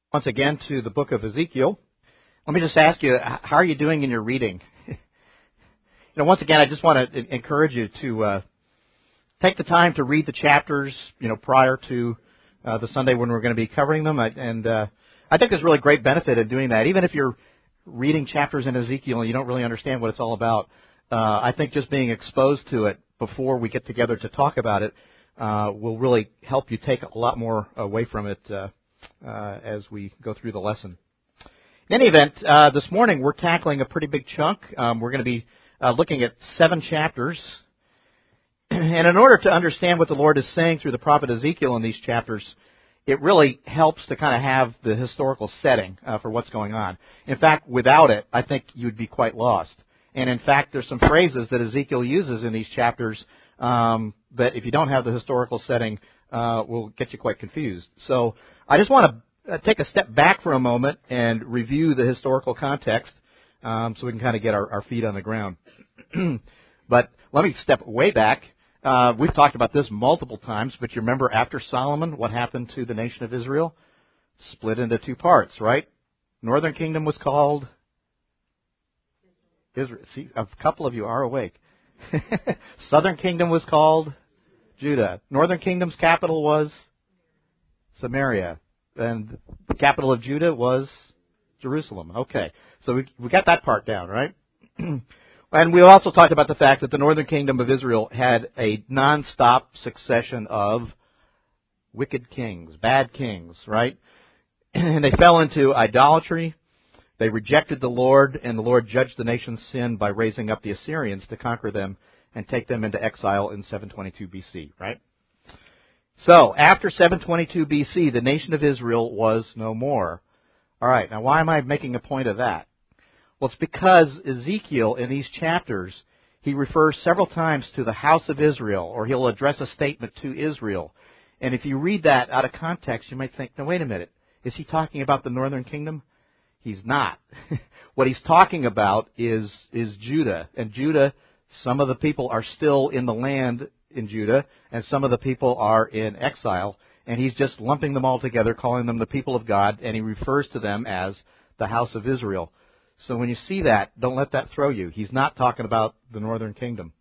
Once again to the book of Ezekiel. Let me just ask you, how are you doing in your reading? Once again, I just want to encourage you to take the time to read the chapters, prior to the Sunday when we're going to be covering them. I think there's really great benefit in doing that. Even if you're reading chapters in Ezekiel and you don't really understand what it's all about, I think just being exposed to it before we get together to talk about it will really help you take a lot more away from it as we go through the lesson. In any event, this morning we're tackling a pretty big chunk. We're going to be looking at 7 chapters. And in order to understand what the Lord is saying through the prophet Ezekiel in these chapters, it really helps to kind of have the historical setting for what's going on. In fact, without it, I think you'd be quite lost. And in fact, there's some phrases that Ezekiel uses in these chapters that if you don't have the historical setting, will get you quite confused. So I just want to take a step back for a moment and review the historical context so we can kind of get our feet on the ground. But let me step way back. We've talked about this multiple times, but you remember after Solomon, what happened to the nation of Israel? Split into 2 parts, right? Northern kingdom was called Israel. See, a couple of you are awake. Southern kingdom was called Judah. Northern kingdom's capital was Samaria. And the capital of Judah was Jerusalem. Okay. So we got that part down, right? And we also talked about the fact that the northern kingdom of Israel had a nonstop succession of wicked kings, bad kings, right? And they fell into idolatry. They rejected the Lord, and the Lord judged the nation's sin by raising up the Assyrians to conquer them and take them into exile in 722 BC, right? So, after 722 BC, the nation of Israel was no more. All right, now why am I making a point of that? Well, it's because Ezekiel, in these chapters, he refers several times to the house of Israel, or he'll address a statement to Israel. And if you read that out of context, you might think, no, wait a minute, is he talking about the northern kingdom? He's not. What he's talking about is Judah. And Judah, some of the people are still in the land in Judah, and some of the people are in exile. And he's just lumping them all together, calling them the people of God, and he refers to them as the house of Israel. So when you see that, don't let that throw you. He's not talking about the northern kingdom.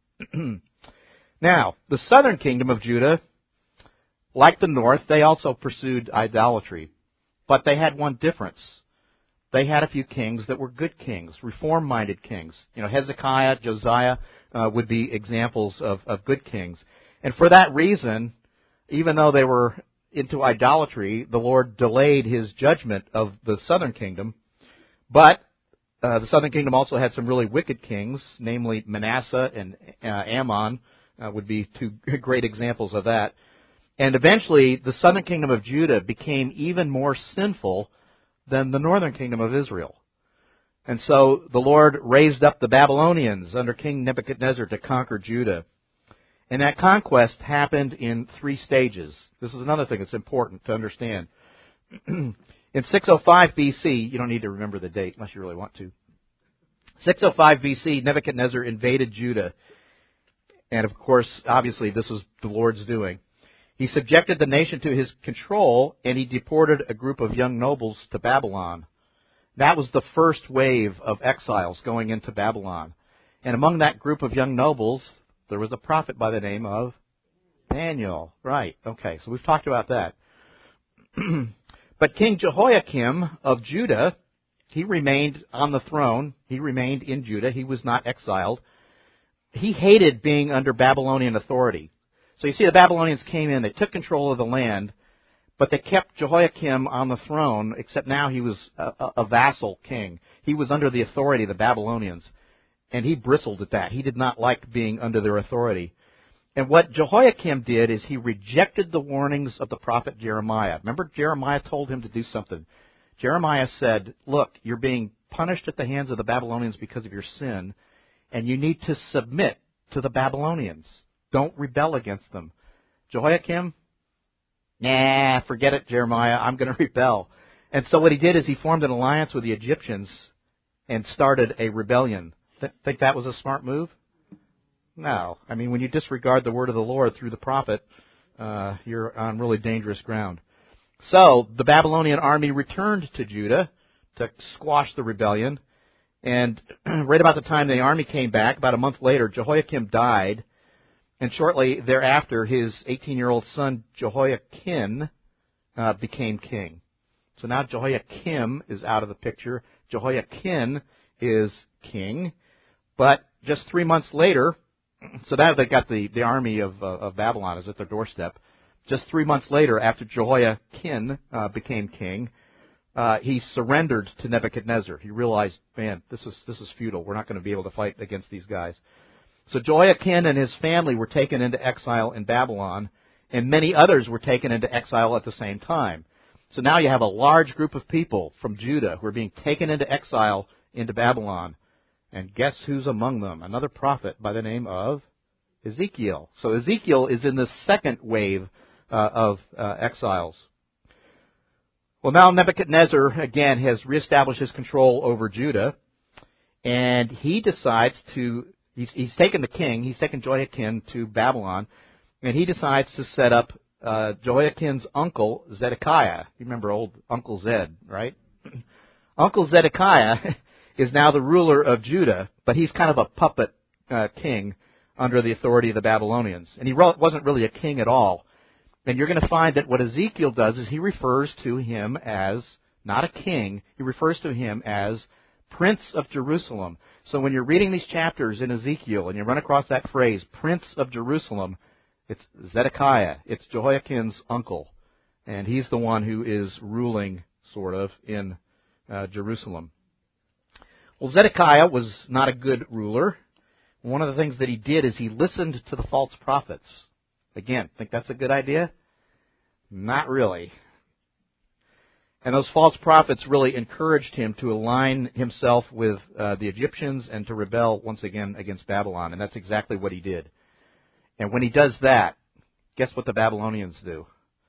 Now, the southern kingdom of Judah, like the north, they also pursued idolatry. But they had one difference. They had a few kings that were good kings, reform-minded kings. Hezekiah, Josiah would be examples of good kings. And for that reason, even though they were into idolatry, the Lord delayed his judgment of the southern kingdom. But the southern kingdom also had some really wicked kings, namely Manasseh and Ammon would be 2 great examples of that. And eventually, the southern kingdom of Judah became even more sinful than the northern kingdom of Israel. And so the Lord raised up the Babylonians under King Nebuchadnezzar to conquer Judah. And that conquest happened in 3 stages. This is another thing that's important to understand. In 605 BC, you don't need to remember the date unless you really want to. 605 BC, Nebuchadnezzar invaded Judah. And of course, obviously, this was the Lord's doing. He subjected the nation to his control, and he deported a group of young nobles to Babylon. That was the first wave of exiles going into Babylon. And among that group of young nobles, there was a prophet by the name of Daniel. Right, okay, so we've talked about that. But King Jehoiakim of Judah, he remained on the throne. He remained in Judah. He was not exiled. He hated being under Babylonian authority. So you see, the Babylonians came in, they took control of the land, but they kept Jehoiakim on the throne, except now he was a vassal king. He was under the authority of the Babylonians, and he bristled at that. He did not like being under their authority. And what Jehoiakim did is he rejected the warnings of the prophet Jeremiah. Remember, Jeremiah told him to do something. Jeremiah said, look, you're being punished at the hands of the Babylonians because of your sin, and you need to submit to the Babylonians. Don't rebel against them. Jehoiakim, nah, forget it, Jeremiah, I'm going to rebel. And so what he did is he formed an alliance with the Egyptians and started a rebellion. Think that was a smart move? No. I mean, when you disregard the word of the Lord through the prophet, you're on really dangerous ground. So the Babylonian army returned to Judah to squash the rebellion. And right about the time the army came back, about a month later, Jehoiakim died. And shortly thereafter, his 18-year-old son Jehoiakim became king. So now Jehoiakim is out of the picture. Jehoiakim is king. But just 3 months later, so now they got the army of Babylon is at their doorstep. Just 3 months later, after Jehoiakim became king, he surrendered to Nebuchadnezzar. He realized, man, this is futile. We're not going to be able to fight against these guys. So Jehoiakim and his family were taken into exile in Babylon, and many others were taken into exile at the same time. So now you have a large group of people from Judah who are being taken into exile into Babylon. And guess who's among them? Another prophet by the name of Ezekiel. So Ezekiel is in the second wave of exiles. Well, now Nebuchadnezzar, again, has reestablished his control over Judah, and he decides to, he's taken the king, he's taken Jehoiakim to Babylon, and he decides to set up Jehoiakim's uncle, Zedekiah. You remember old Uncle Zed, right? Uncle Zedekiah is now the ruler of Judah, but he's kind of a puppet king under the authority of the Babylonians. And he wasn't really a king at all. And you're going to find that what Ezekiel does is he refers to him as, not a king, he refers to him as Prince of Jerusalem. So when you're reading these chapters in Ezekiel and you run across that phrase, Prince of Jerusalem, it's Zedekiah. It's Jehoiakim's uncle. And he's the one who is ruling, sort of, in Jerusalem. Well, Zedekiah was not a good ruler. One of the things that he did is he listened to the false prophets. Again, think that's a good idea? Not really. And those false prophets really encouraged him to align himself with the Egyptians and to rebel once again against Babylon. And that's exactly what he did. And when he does that, guess what the Babylonians do?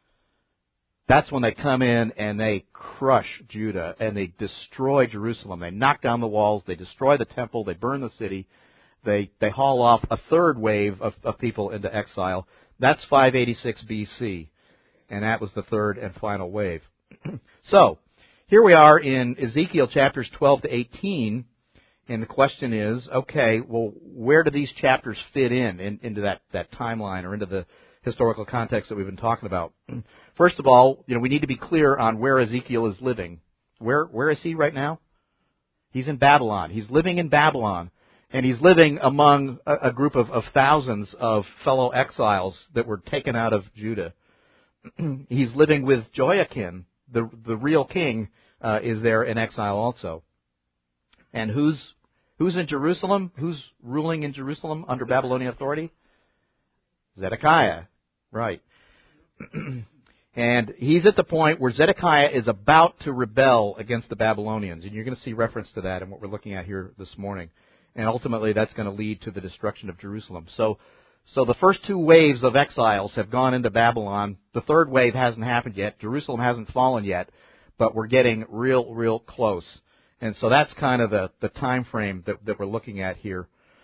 That's when they come in and they crush Judah and they destroy Jerusalem. They knock down the walls, they destroy the temple, they burn the city, they haul off a third wave of people into exile. That's 586 BC, and that was the third and final wave. So, here we are in Ezekiel chapters 12 to 18, and the question is, okay, well, where do these chapters fit into that timeline or into the historical context that we've been talking about? First of all, we need to be clear on where Ezekiel is living. Where is he right now? He's in Babylon. He's living in Babylon. And he's living among a group of thousands of fellow exiles that were taken out of Judah. He's living with Jehoiakim, the real king, is there in exile also. And who's in Jerusalem? Who's ruling in Jerusalem under Babylonian authority? Zedekiah, right. And he's at the point where Zedekiah is about to rebel against the Babylonians. And you're going to see reference to that in what we're looking at here this morning. And ultimately, that's going to lead to the destruction of Jerusalem. So the first two waves of exiles have gone into Babylon. The third wave hasn't happened yet. Jerusalem hasn't fallen yet, but we're getting real close. And so that's kind of the time frame that we're looking at here.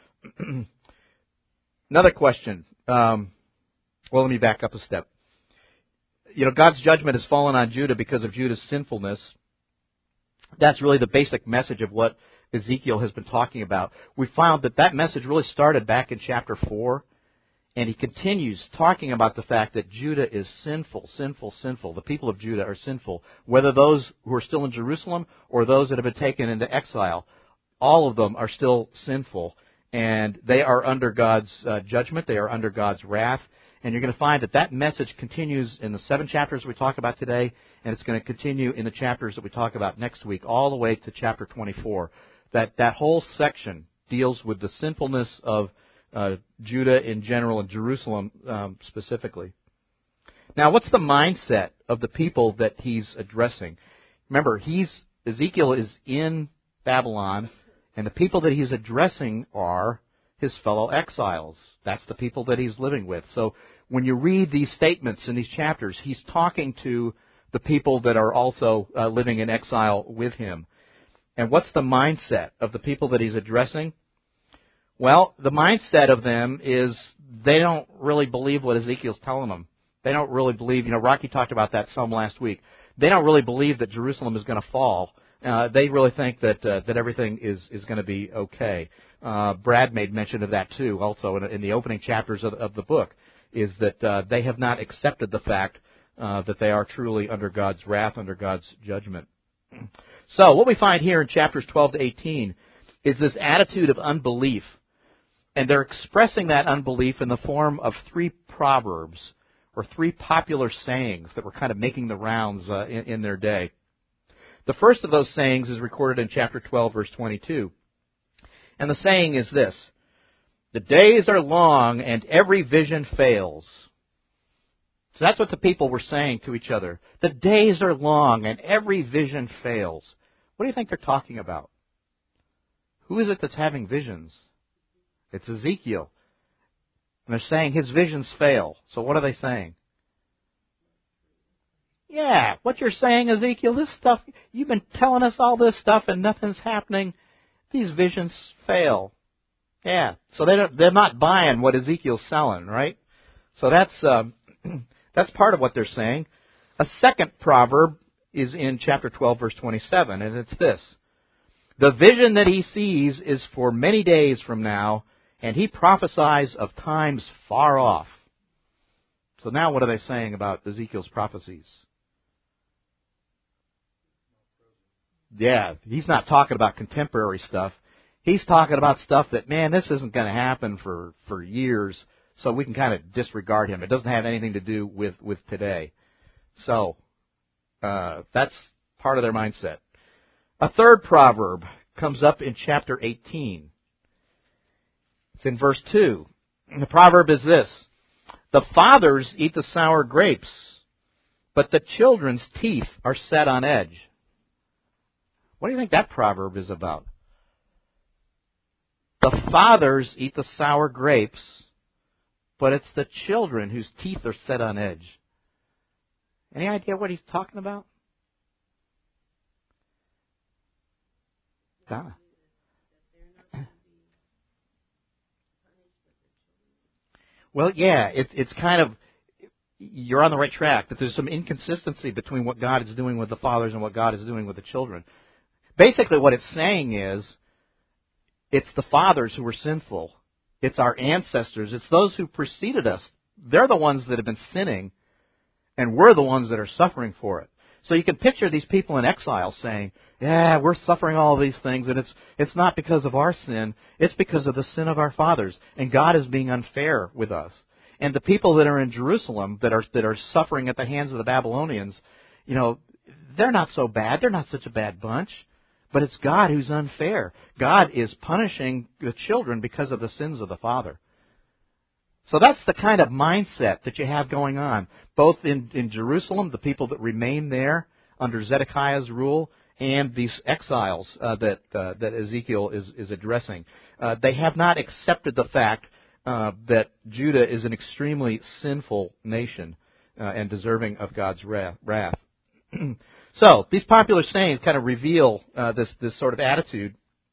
Another question. Well, let me back up a step. God's judgment has fallen on Judah because of Judah's sinfulness. That's really the basic message of what Ezekiel has been talking about. We found that message really started back in chapter 4, and he continues talking about the fact that Judah is sinful. The people of Judah are sinful, whether those who are still in Jerusalem or those that have been taken into exile. All of them are still sinful, and they are under God's judgment. They are under God's wrath. And you're going to find that message continues in the 7 chapters we talk about today, and it's going to continue in the chapters that we talk about next week, all the way to chapter 24. That whole section deals with the sinfulness of Judah in general and Jerusalem specifically. Now, what's the mindset of the people that he's addressing? Remember, Ezekiel is in Babylon, and the people that he's addressing are his fellow exiles. That's the people that he's living with. So when you read these statements in these chapters, he's talking to the people that are also living in exile with him. And what's the mindset of the people that he's addressing? Well, the mindset of them is they don't really believe what Ezekiel's telling them. They don't really believe, Rocky talked about that some last week. They don't really believe that Jerusalem is going to fall. They really think that everything is going to be okay. Brad made mention of that too, also in the opening chapters of the book, is that they have not accepted the fact that they are truly under God's wrath, under God's judgment. So what we find here in chapters 12 to 18 is this attitude of unbelief. And they're expressing that unbelief in the form of 3 proverbs, or 3 popular sayings that were kind of making the rounds in their day. The first of those sayings is recorded in chapter 12, verse 22. And the saying is this: "The days are long and every vision fails." So that's what the people were saying to each other. The days are long and every vision fails. What do you think they're talking about? Who is it that's having visions? It's Ezekiel. And they're saying his visions fail. So what are they saying? Yeah, what you're saying, Ezekiel, this stuff, you've been telling us all this stuff and nothing's happening. These visions fail. Yeah, so they're not buying what Ezekiel's selling, right? So that's part of what they're saying. A second proverb is in chapter 12, verse 27, and it's this: "The vision that he sees is for many days from now, and he prophesies of times far off." So now what are they saying about Ezekiel's prophecies? Yeah, he's not talking about contemporary stuff. He's talking about stuff that, man, this isn't going to happen for years, so we can kind of disregard him. It doesn't have anything to do with today. So that's part of their mindset. A third proverb comes up in chapter 18. It's in verse 2. And the proverb is this: "The fathers eat the sour grapes, but the children's teeth are set on edge." What do you think that proverb is about? The fathers eat the sour grapes, but it's the children whose teeth are set on edge. Any idea what he's talking about? Donna. Well, yeah, it's kind of, you're on the right track, that there's some inconsistency between what God is doing with the fathers and what God is doing with the children. Basically what it's saying is, it's the fathers who were sinful. It's our ancestors. It's those who preceded us. They're the ones that have been sinning, and we're the ones that are suffering for it. So you can picture these people in exile saying, yeah, we're suffering all of these things, and it's not because of our sin. It's because of the sin of our fathers, and God is being unfair with us. And the people that are in Jerusalem that are suffering at the hands of the Babylonians, they're not so bad. They're not such a bad bunch. But it's God who's unfair. God is punishing the children because of the sins of the father. So that's the kind of mindset that you have going on, both in Jerusalem, the people that remain there under Zedekiah's rule, and these exiles that Ezekiel is addressing. They have not accepted the fact that Judah is an extremely sinful nation and deserving of God's wrath. So these popular sayings kind of reveal this sort of attitude.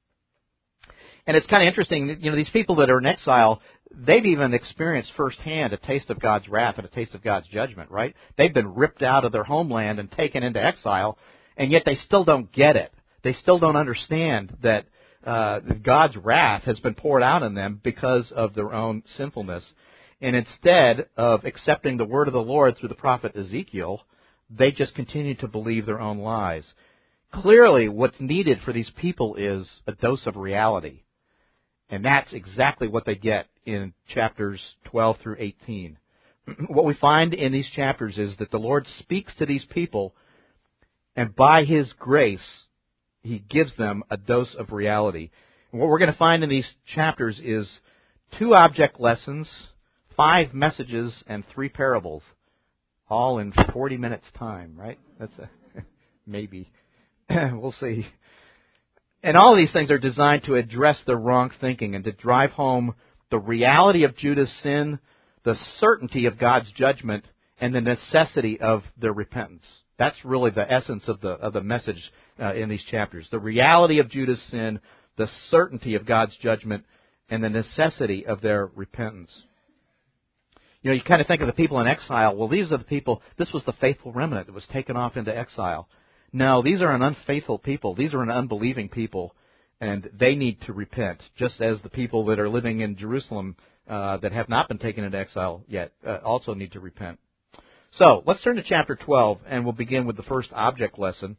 And it's kind of interesting, these people that are in exile, they've even experienced firsthand a taste of God's wrath and a taste of God's judgment, right? They've been ripped out of their homeland and taken into exile, and yet they still don't get it. They still don't understand that God's wrath has been poured out on them because of their own sinfulness. And instead of accepting the word of the Lord through the prophet Ezekiel, they just continue to believe their own lies. Clearly, what's needed for these people is a dose of reality. And that's exactly what they get in chapters 12 through 18. What we find in these chapters is that the Lord speaks to these people, and by His grace, He gives them a dose of reality. And what we're going to find in these chapters is 2 object lessons, 5 messages, and 3 parables. All in 40 minutes time, right? That's maybe. We'll see. And all of these things are designed to address the wrong thinking and to drive home the reality of Judah's sin, the certainty of God's judgment, and the necessity of their repentance. That's really the essence of the message in these chapters. The reality of Judah's sin, the certainty of God's judgment, and the necessity of their repentance. You kind of think of the people in exile. Well, these are the people, this was the faithful remnant that was taken off into exile. No, these are an unfaithful people. These are an unbelieving people, and they need to repent, just as the people that are living in Jerusalem that have not been taken into exile yet also need to repent. So, let's turn to chapter 12, and we'll begin with the first object lesson.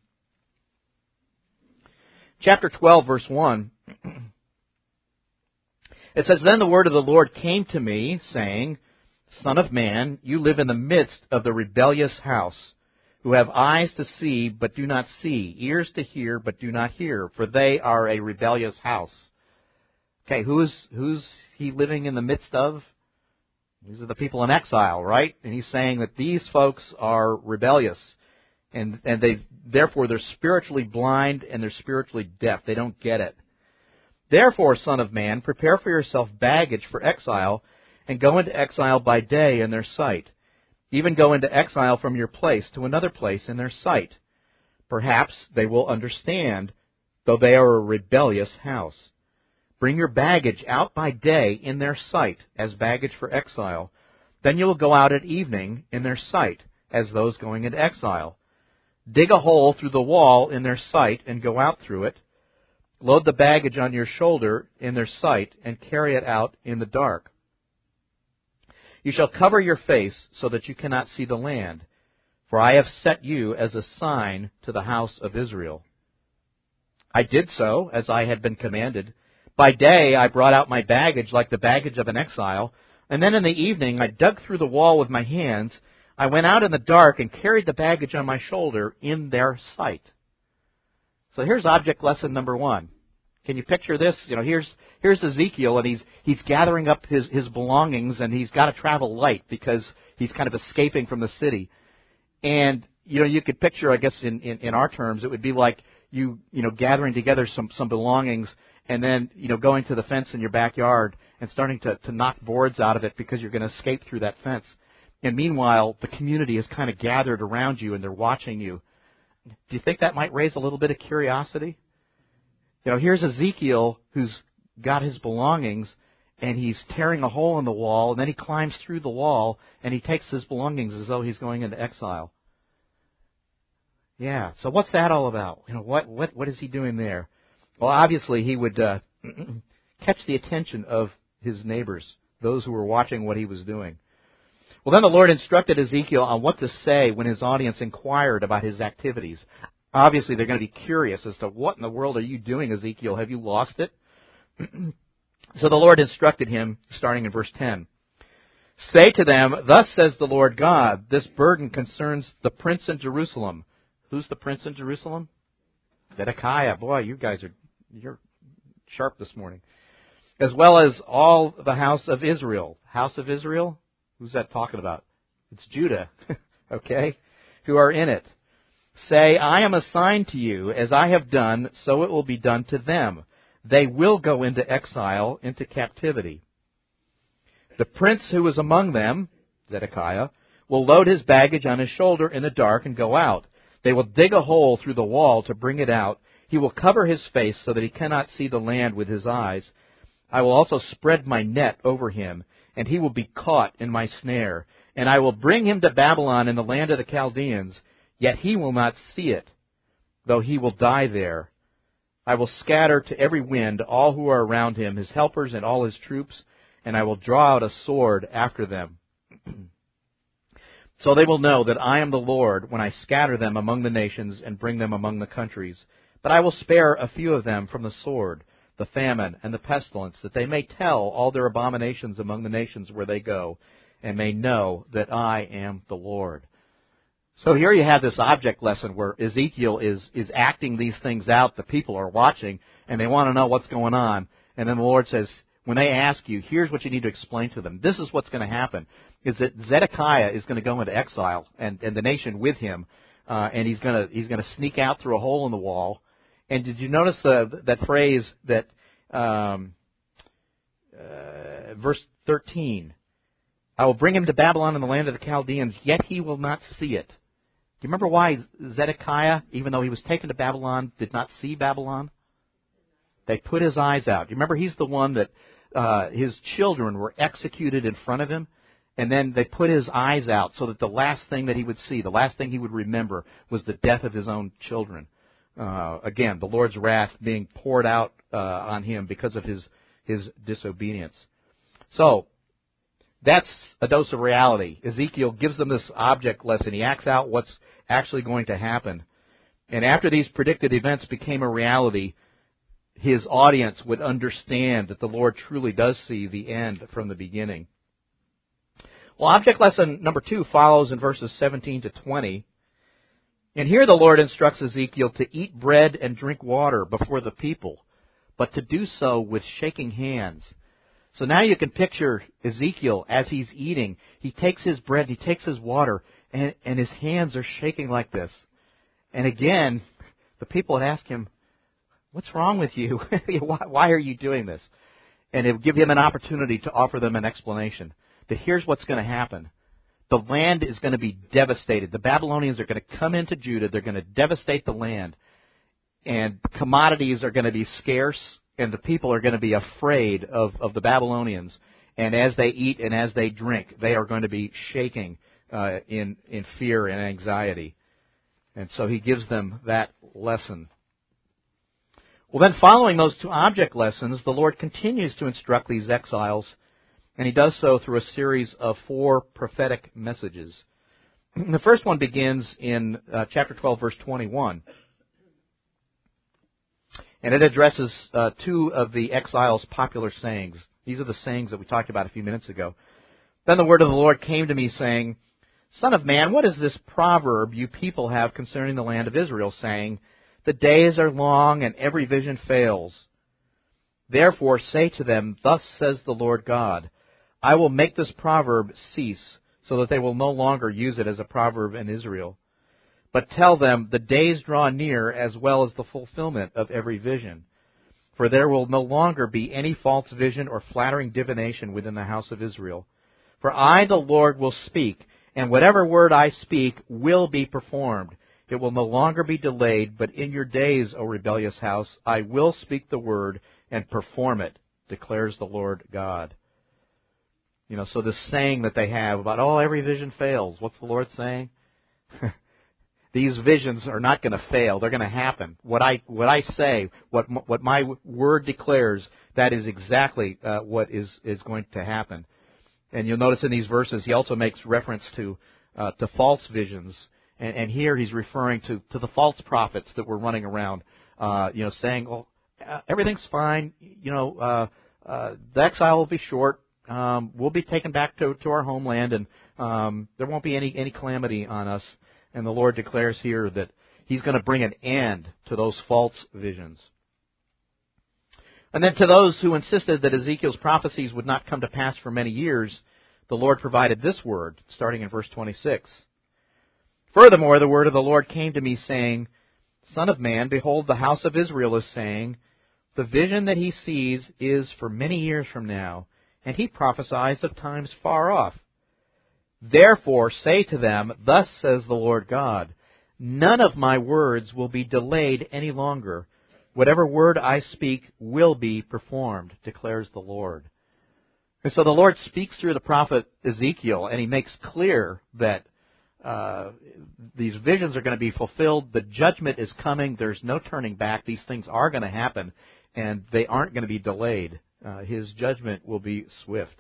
Chapter 12, verse 1. It says, Then the word of the Lord came to me, saying, Son of man, you live in the midst of the rebellious house, who have eyes to see, but do not see, ears to hear, but do not hear, for they are a rebellious house. Okay, who's he living in the midst of? These are the people in exile, right? And he's saying that these folks are rebellious, and therefore they're spiritually blind and they're spiritually deaf. They don't get it. Therefore, son of man, prepare for yourself baggage for exile, and go into exile by day in their sight. Even go into exile from your place to another place in their sight. Perhaps they will understand, though they are a rebellious house. Bring your baggage out by day in their sight as baggage for exile. Then you will go out at evening in their sight as those going into exile. Dig a hole through the wall in their sight and go out through it. Load the baggage on your shoulder in their sight and carry it out in the dark. You shall cover your face so that you cannot see the land, for I have set you as a sign to the house of Israel. I did so as I had been commanded. By day I brought out my baggage like the baggage of an exile, and then in the evening I dug through the wall with my hands. I went out in the dark and carried the baggage on my shoulder in their sight. So here's object lesson number 1. Can you picture this? Here's Ezekiel, and he's gathering up his belongings, and he's got to travel light because he's kind of escaping from the city. And you could picture, I guess, in our terms, it would be like you gathering together some belongings, and then going to the fence in your backyard and starting to knock boards out of it because you're going to escape through that fence. And meanwhile, the community is kind of gathered around you, and they're watching you. Do you think that might raise a little bit of curiosity? Here's Ezekiel who's got his belongings, and he's tearing a hole in the wall, and then he climbs through the wall, and he takes his belongings as though he's going into exile. Yeah, so what's that all about? What is he doing there? Well, obviously he would catch the attention of his neighbors, those who were watching what he was doing. Well, then the Lord instructed Ezekiel on what to say when his audience inquired about his activities. Obviously, they're going to be curious as to what in the world are you doing, Ezekiel? Have you lost it? So the Lord instructed him, starting in verse 10. Say to them, Thus says the Lord God, this burden concerns the prince in Jerusalem. Who's the prince in Jerusalem? Zedekiah. Boy, you're sharp this morning. As well as all the house of Israel. House of Israel? Who's that talking about? It's Judah. Okay? Who are in it. Say, I am assigned to you, as I have done, so it will be done to them. They will go into exile, into captivity. The prince who is among them, Zedekiah, will load his baggage on his shoulder in the dark and go out. They will dig a hole through the wall to bring it out. He will cover his face so that he cannot see the land with his eyes. I will also spread my net over him, and he will be caught in my snare. And I will bring him to Babylon in the land of the Chaldeans. Yet he will not see it, though he will die there. I will scatter to every wind all who are around him, his helpers and all his troops, and I will draw out a sword after them. So they will know that I am the Lord when I scatter them among the nations and bring them among the countries. But I will spare a few of them from the sword, the famine, and the pestilence, that they may tell all their abominations among the nations where they go, and may know that I am the Lord. So here you have this object lesson where Ezekiel is acting these things out. The people are watching, and they want to know what's going on. And then the Lord says, when they ask you, here's what you need to explain to them. This is what's going to happen, is that Zedekiah is going to go into exile, and the nation with him, and he's going to sneak out through a hole in the wall. And did you notice that phrase that verse 13, I will bring him to Babylon in the land of the Chaldeans, yet he will not see it. Do you remember why Zedekiah, even though he was taken to Babylon, did not see Babylon? They put his eyes out. Do you remember he's the one that his children were executed in front of him? And then they put his eyes out so that the last thing that he would see, the last thing he would remember, was the death of his own children. Again, the Lord's wrath being poured out on him because of his disobedience. So, that's a dose of reality. Ezekiel gives them this object lesson. He acts out what's actually going to happen. And after these predicted events became a reality, his audience would understand that the Lord truly does see the end from the beginning. Well, object lesson number 2 follows in verses 17 to 20. And here the Lord instructs Ezekiel to eat bread and drink water before the people, but to do so with shaking hands. So now you can picture Ezekiel as he's eating. He takes his bread, he takes his water, and his hands are shaking like this. And again, the people would ask him, "What's wrong with you? Why are you doing this?" And it would give him an opportunity to offer them an explanation. That here's what's going to happen. The land is going to be devastated. The Babylonians are going to come into Judah. They're going to devastate the land. And commodities are going to be scarce, and the people are going to be afraid of the Babylonians. And as they eat and as they drink, they are going to be shaking in fear and anxiety. And so he gives them that lesson. Well, then following those 2 object lessons, the Lord continues to instruct these exiles, and he does so through a series of 4 prophetic messages. The first one begins in chapter 12, verse 21. And it addresses 2 of the exiles' popular sayings. These are the sayings that we talked about a few minutes ago. Then the word of the Lord came to me, saying, "Son of man, what is this proverb you people have concerning the land of Israel, saying, 'The days are long and every vision fails'? Therefore say to them, 'Thus says the Lord God, I will make this proverb cease, so that they will no longer use it as a proverb in Israel. But tell them, the days draw near as well as the fulfillment of every vision. For there will no longer be any false vision or flattering divination within the house of Israel. For I, the Lord, will speak, and whatever word I speak will be performed. It will no longer be delayed, but in your days, O rebellious house, I will speak the word and perform it, declares the Lord God." So this saying that they have about, every vision fails. What's the Lord saying? These visions are not going to fail. They're going to happen. What I say, what my word declares, that is exactly what is going to happen. And you'll notice in these verses, he also makes reference to false visions. And here he's referring to the false prophets that were running around, saying, everything's fine. The exile will be short. We'll be taken back to our homeland, and there won't be any calamity on us. And the Lord declares here that he's going to bring an end to those false visions. And then to those who insisted that Ezekiel's prophecies would not come to pass for many years, the Lord provided this word, starting in verse 26. "Furthermore, the word of the Lord came to me, saying, 'Son of man, behold, the house of Israel is saying, the vision that he sees is for many years from now, and he prophesies of times far off. Therefore say to them, Thus says the Lord God, none of my words will be delayed any longer. Whatever word I speak will be performed, declares the Lord.'" And so the Lord speaks through the prophet Ezekiel, and he makes clear that these visions are going to be fulfilled. The judgment is coming. There's no turning back. These things are going to happen, and they aren't going to be delayed. His judgment will be swift.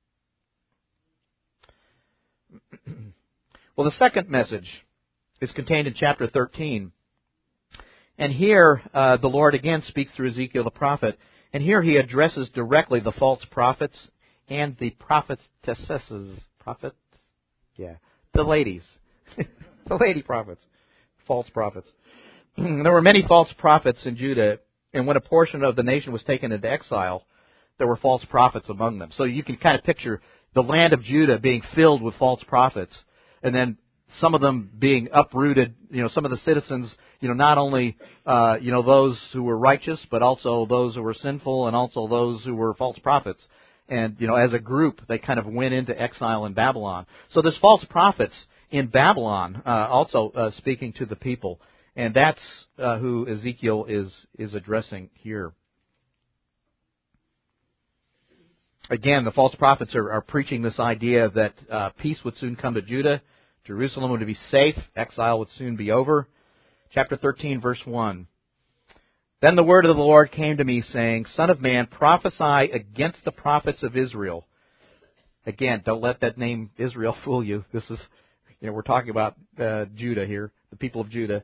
Well, the second message is contained in chapter 13. And here the Lord again speaks through Ezekiel the prophet. And here he addresses directly the false prophets and the prophetesses. The ladies. The lady prophets. False prophets. There were many false prophets in Judah, and when a portion of the nation was taken into exile, there were false prophets among them. So you can kind of picture the land of Judah being filled with false prophets, and then some of them being uprooted. Some of the citizens, not only those who were righteous, but also those who were sinful, and also those who were false prophets. And as a group, they kind of went into exile in Babylon. So there's false prophets in Babylon, also speaking to the people, and that's who Ezekiel is addressing here. Again, the false prophets are preaching this idea that peace would soon come to Judah, Jerusalem would be safe, exile would soon be over. Chapter 13, verse 1. Then the word of the Lord came to me, saying, Son of man, prophesy against the prophets of Israel. Again, don't let that name Israel fool you. This is, we're talking about Judah here, the people of Judah.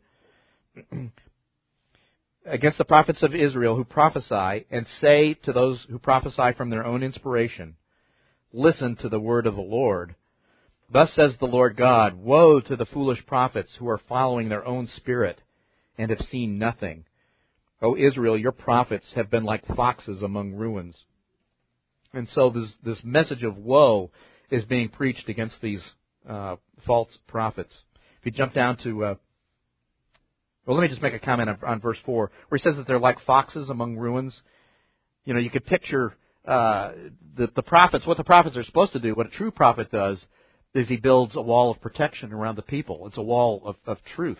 Against the prophets of Israel who prophesy, and say to those who prophesy from their own inspiration, listen to the word of the Lord. Thus says the Lord God, woe to the foolish prophets who are following their own spirit and have seen nothing. O Israel, your prophets have been like foxes among ruins. And so this message of woe is being preached against these false prophets. If you jump down to well, let me just make a comment on verse 4, where he says that they're like foxes among ruins. You could picture the prophets, what the prophets are supposed to do. What a true prophet does is he builds a wall of protection around the people. It's a wall of truth.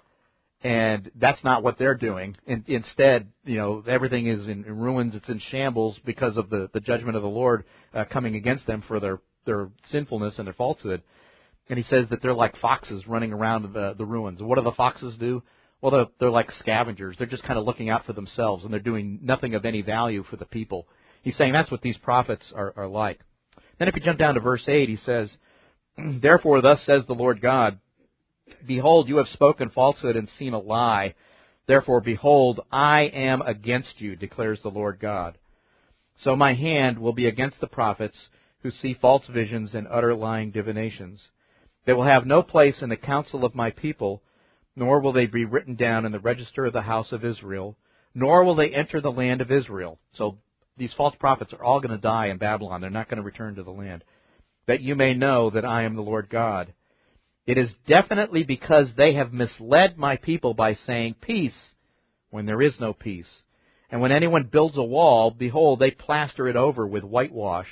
And that's not what they're doing. Instead, everything is in ruins. It's in shambles because of the judgment of the Lord coming against them for their sinfulness and their falsehood. And he says that they're like foxes running around the ruins. What do the foxes do? Well, they're like scavengers. They're just kind of looking out for themselves, and they're doing nothing of any value for the people. He's saying that's what these prophets are like. Then if you jump down to verse 8, he says, Therefore thus says the Lord God, Behold, you have spoken falsehood and seen a lie. Therefore, behold, I am against you, declares the Lord God. So my hand will be against the prophets who see false visions and utter lying divinations. They will have no place in the council of my people, nor will they be written down in the register of the house of Israel, nor will they enter the land of Israel. So these false prophets are all going to die in Babylon. They're not going to return to the land. That you may know that I am the Lord God. It is definitely because they have misled my people by saying peace when there is no peace. And when anyone builds a wall, behold, they plaster it over with whitewash.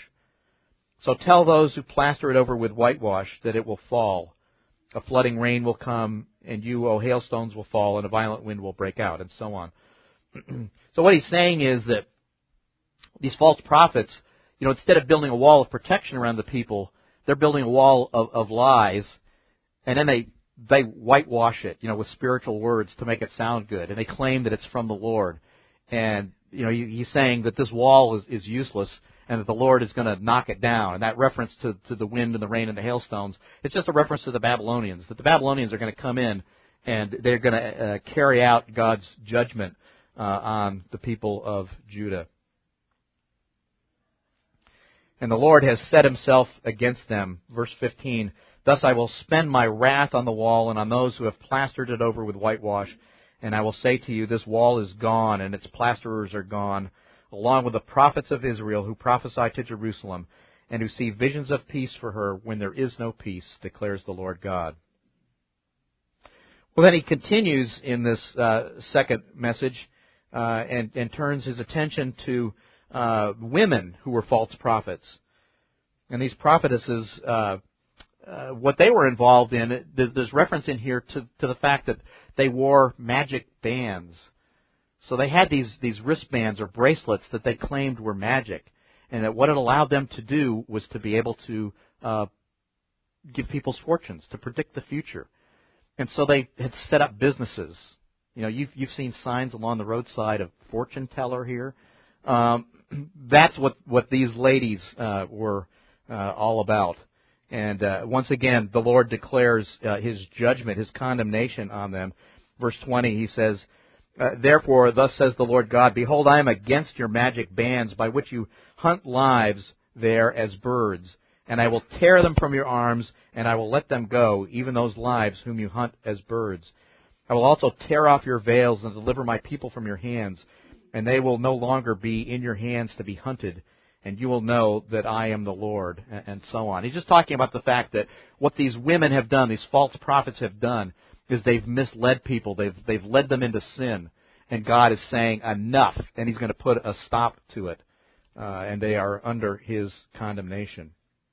So tell those who plaster it over with whitewash that it will fall. A flooding rain will come, and you, O hailstones, will fall, and a violent wind will break out, and so on. So what he's saying is that these false prophets, instead of building a wall of protection around the people, they're building a wall of lies, and then they whitewash it, with spiritual words to make it sound good, and they claim that it's from the Lord. And, he's saying that this wall is useless, and that the Lord is going to knock it down. And that reference to the wind and the rain and the hailstones, it's just a reference to the Babylonians, that the Babylonians are going to come in and they're going to carry out God's judgment on the people of Judah. And the Lord has set himself against them. Verse 15, Thus I will spend my wrath on the wall and on those who have plastered it over with whitewash. And I will say to you, this wall is gone, and its plasterers are gone, along with the prophets of Israel who prophesy to Jerusalem, and who see visions of peace for her when there is no peace, declares the Lord God. Well, then he continues in this second message and turns his attention to women who were false prophets. And these prophetesses, what they were involved in, there's reference in here to the fact that they wore magic bands. So they had these wristbands or bracelets that they claimed were magic, and that what it allowed them to do was to be able to give people's fortunes, to predict the future. And so they had set up businesses. You've seen signs along the roadside of fortune teller here. That's what these ladies were all about. And once again, the Lord declares his judgment, his condemnation on them. Verse 20, he says, Therefore, thus says the Lord God, Behold, I am against your magic bands by which you hunt lives there as birds, and I will tear them from your arms, and I will let them go, even those lives whom you hunt as birds. I will also tear off your veils and deliver my people from your hands, and they will no longer be in your hands to be hunted, and you will know that I am the Lord, and so on. He's just talking about the fact that what these women have done, these false prophets have done, is they've misled people. They've led them into sin. And God is saying enough, and he's going to put a stop to it. And they are under his condemnation.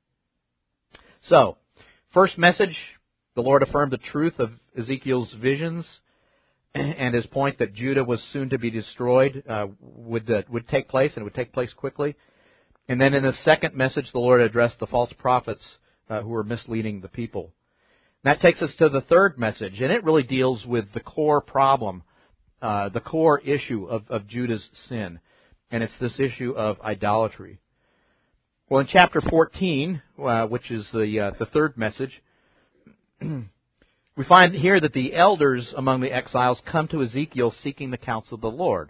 So, first message, the Lord affirmed the truth of Ezekiel's visions and his point that Judah was soon to be destroyed would take place, and it would take place quickly. And then in the second message, the Lord addressed the false prophets who were misleading the people. And that takes us to the third message, and it really deals with the core problem, the core issue of Judah's sin. And it's this issue of idolatry. Well, in chapter 14, which is the third message, we find here that the elders among the exiles come to Ezekiel seeking the counsel of the Lord.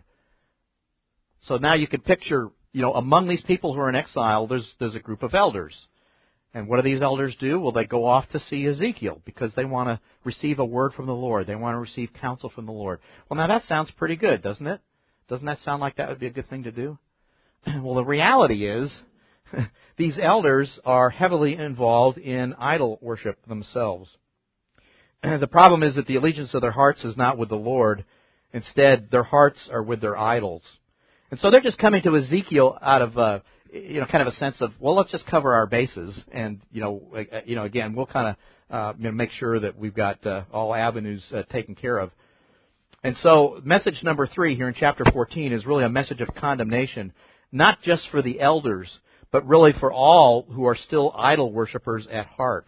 So now you can picture, among these people who are in exile, there's a group of elders. And what do these elders do? Well, they go off to see Ezekiel because they want to receive a word from the Lord. They want to receive counsel from the Lord. Well, now that sounds pretty good, doesn't it? Doesn't that sound like that would be a good thing to do? Well, the reality is these elders are heavily involved in idol worship themselves. The problem is that the allegiance of their hearts is not with the Lord. Instead, their hearts are with their idols. And so they're just coming to Ezekiel out of, kind of a sense of, well, let's just cover our bases. And, again, we'll kind of make sure that we've got all avenues taken care of. And so message number 3 here in chapter 14 is really a message of condemnation, not just for the elders, but really for all who are still idol worshipers at heart.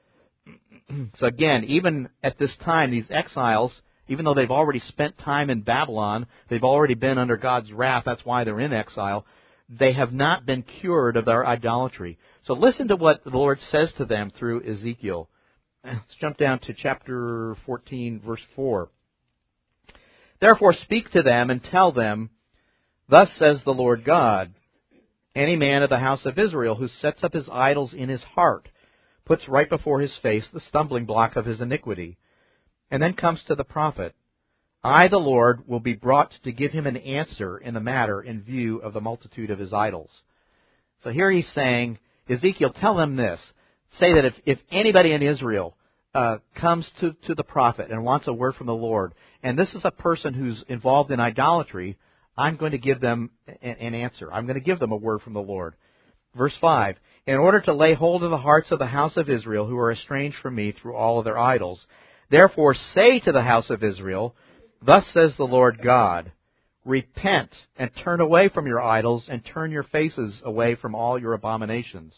So again, even at this time, these exiles, even though they've already spent time in Babylon, they've already been under God's wrath, that's why they're in exile, they have not been cured of their idolatry. So listen to what the Lord says to them through Ezekiel. Let's jump down to chapter 14, verse 4. Therefore speak to them and tell them, thus says the Lord God, any man of the house of Israel who sets up his idols in his heart, puts right before his face the stumbling block of his iniquity, and then comes to the prophet, I, the Lord, will be brought to give him an answer in the matter in view of the multitude of his idols. So here he's saying, Ezekiel, tell them this. Say that if anybody in Israel comes to the prophet and wants a word from the Lord, and this is a person who's involved in idolatry, I'm going to give them an answer. I'm going to give them a word from the Lord. Verse 5, in order to lay hold of the hearts of the house of Israel who are estranged from me through all of their idols. Therefore say to the house of Israel, thus says the Lord God, repent and turn away from your idols and turn your faces away from all your abominations.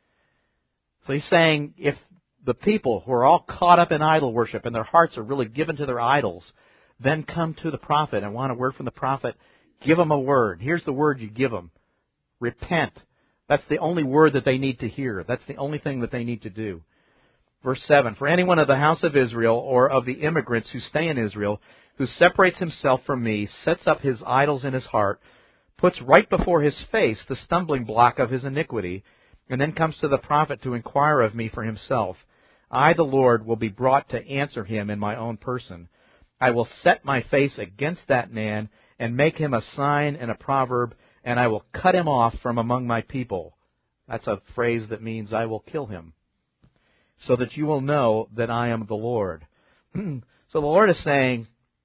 So he's saying if the people who are all caught up in idol worship and their hearts are really given to their idols, then come to the prophet and want a word from the prophet, give them a word. Here's the word you give them. Repent. That's the only word that they need to hear. That's the only thing that they need to do. Verse 7, for anyone of the house of Israel or of the immigrants who stay in Israel, who separates himself from me, sets up his idols in his heart, puts right before his face the stumbling block of his iniquity, and then comes to the prophet to inquire of me for himself, I, the Lord, will be brought to answer him in my own person. I will set my face against that man and make him a sign and a proverb, and I will cut him off from among my people. That's a phrase that means I will kill him, so that you will know that I am the Lord. So the Lord is saying,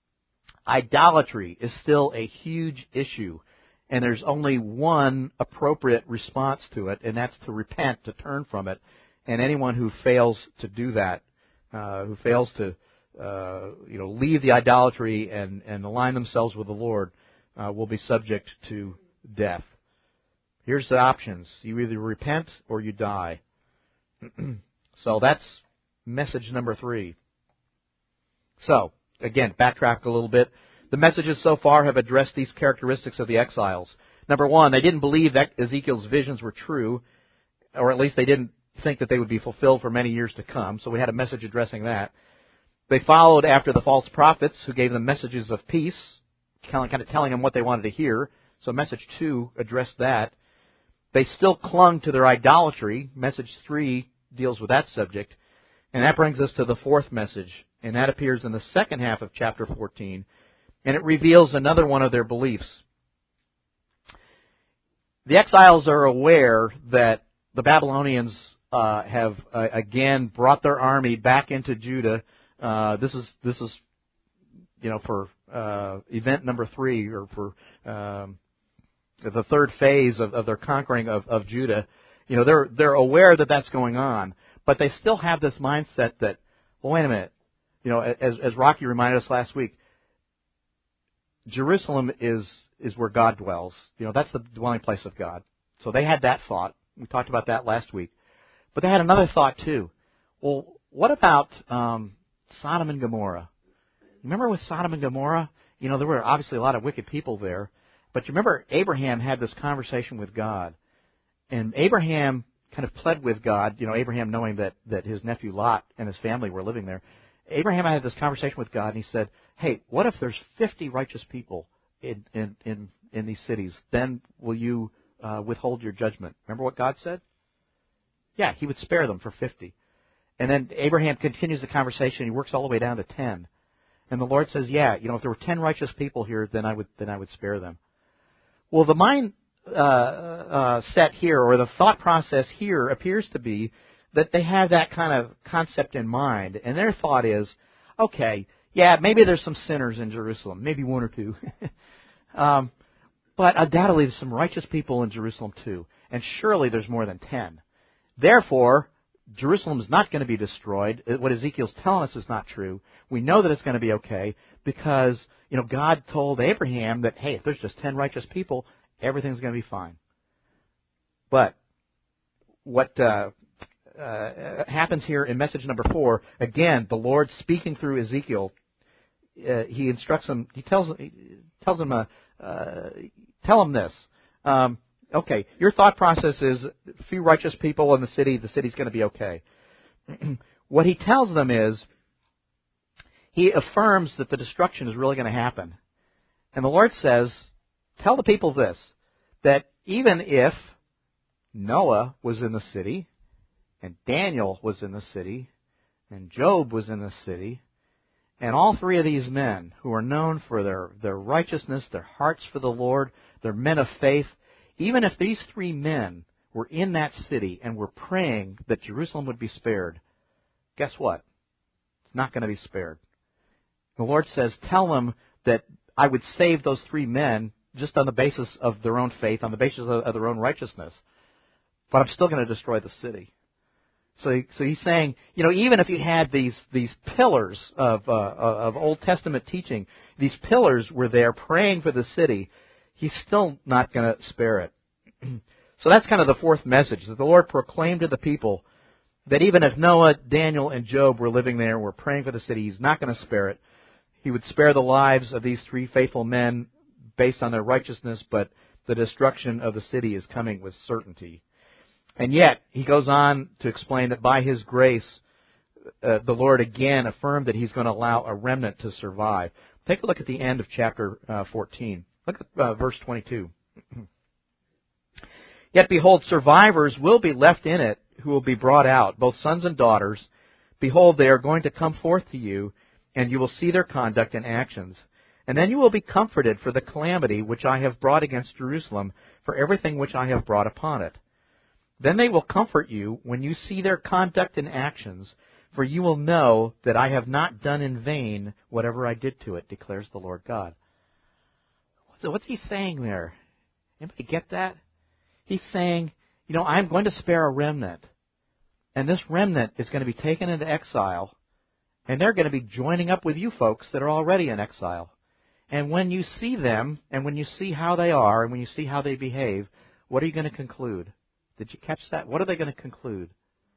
idolatry is still a huge issue, and there's only one appropriate response to it, and that's to repent, to turn from it. And anyone who fails to do that, who fails to leave the idolatry and align themselves with the Lord, will be subject to death. Here's the options. You either repent or you die. So that's message number 3. So, again, backtrack a little bit. The messages so far have addressed these characteristics of the exiles. Number 1, they didn't believe that Ezekiel's visions were true, or at least they didn't think that they would be fulfilled for many years to come. So we had a message addressing that. They followed after the false prophets who gave them messages of peace, kind of telling them what they wanted to hear. So message 2 addressed that. They still clung to their idolatry. Message 3 deals with that subject. And that brings us to the 4th message. And that appears in the second half of chapter 14. And it reveals another one of their beliefs. The exiles are aware that the Babylonians have again brought their army back into Judah. This is for event number 3, or for the third phase of their conquering of Judah. They're aware that that's going on, but they still have this mindset that, well, wait a minute. As Rocky reminded us last week, Jerusalem is where God dwells. That's the dwelling place of God. So they had that thought. We talked about that last week. But they had another thought too. Well, what about Sodom and Gomorrah? Remember with Sodom and Gomorrah? There were obviously a lot of wicked people there. But you remember Abraham had this conversation with God. And Abraham kind of pled with God, Abraham knowing that his nephew Lot and his family were living there. Abraham had this conversation with God, and he said, hey, what if there's 50 righteous people in these cities? Then will you withhold your judgment? Remember what God said? Yeah, he would spare them for 50. And then Abraham continues the conversation. He works all the way down to 10. And the Lord says, yeah, if there were 10 righteous people here, then I would spare them. Well, the mind set here, or the thought process here, appears to be that they have that kind of concept in mind. And their thought is, okay, yeah, maybe there's some sinners in Jerusalem, maybe one or two. But undoubtedly there's some righteous people in Jerusalem too. And surely there's more than 10. Therefore, Jerusalem is not going to be destroyed. What Ezekiel's telling us is not true. We know that it's going to be okay because, God told Abraham that, hey, if there's just 10 righteous people, everything's going to be fine. But what happens here in message number 4, again, the Lord speaking through Ezekiel, he instructs him, tell him this. Okay, your thought process is a few righteous people in the city's going to be okay. What he tells them is, he affirms that the destruction is really going to happen. And the Lord says, tell the people this, that even if Noah was in the city, and Daniel was in the city, and Job was in the city, and all three of these men who are known for their righteousness, their hearts for the Lord, they're men of faith, even if these 3 men were in that city and were praying that Jerusalem would be spared, guess what? It's not going to be spared. The Lord says, tell them that I would save those 3 men just on the basis of their own faith, on the basis of their own righteousness. But I'm still going to destroy the city. So he's saying, even if you had these pillars of Old Testament teaching, these pillars were there praying for the city, he's still not going to spare it. So that's kind of the 4th message, that the Lord proclaimed to the people that even if Noah, Daniel, and Job were living there and were praying for the city, he's not going to spare it. He would spare the lives of these 3 faithful men based on their righteousness, but the destruction of the city is coming with certainty. And yet, he goes on to explain that by his grace, the Lord again affirmed that he's going to allow a remnant to survive. Take a look at the end of chapter 14. Look at verse 22. Yet behold, survivors will be left in it who will be brought out, both sons and daughters. Behold, they are going to come forth to you, and you will see their conduct and actions. And then you will be comforted for the calamity which I have brought against Jerusalem, for everything which I have brought upon it. Then they will comfort you when you see their conduct and actions, for you will know that I have not done in vain whatever I did to it, declares the Lord God. So what's he saying there? Anybody get that? He's saying, I'm going to spare a remnant. And this remnant is going to be taken into exile. And they're going to be joining up with you folks that are already in exile. And when you see them, and when you see how they are, and when you see how they behave, what are you going to conclude? Did you catch that? What are they going to conclude?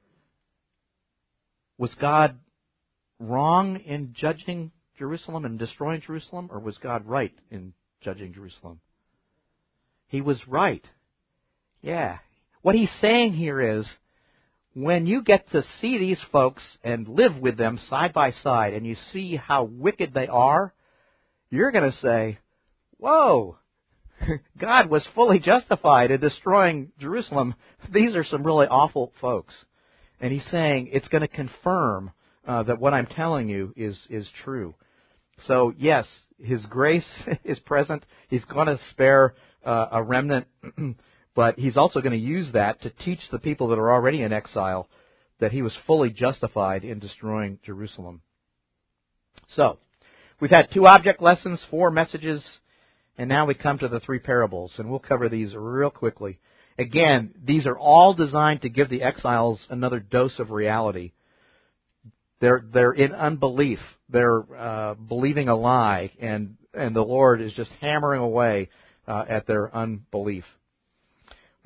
Was God wrong in judging Jerusalem and destroying Jerusalem, or was God right in judging Jerusalem? He was right. Yeah. What he's saying here is, when you get to see these folks and live with them side by side, and you see how wicked they are, you're going to say, whoa, God was fully justified in destroying Jerusalem. These are some really awful folks. And he's saying it's going to confirm that what I'm telling you is true. So, yes, his grace is present. He's going to spare a remnant, but he's also going to use that to teach the people that are already in exile that he was fully justified in destroying Jerusalem. So, we've had 2 object lessons, 4 messages, and now we come to the 3 parables, and we'll cover these real quickly. Again, these are all designed to give the exiles another dose of reality. They're in unbelief. They're believing a lie, and the Lord is just hammering away at their unbelief.